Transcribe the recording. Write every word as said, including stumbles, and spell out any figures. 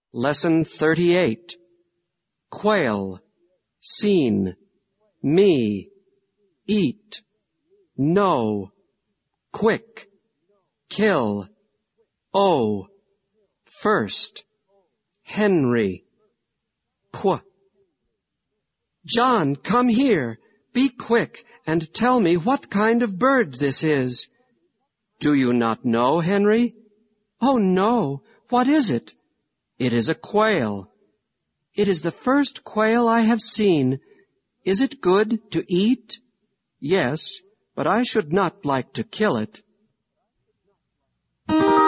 Lesson thirty-eight. Quail, seen, me, eat, know, quick, kill, oh, first, Henry, qu. John, come here. Be quick and tell me what kind of bird this is. Do you not know, Henry? Oh, no. What is it? It is a quail. It is the first quail I have seen. Is it good to eat? Yes, but I should not like to kill it.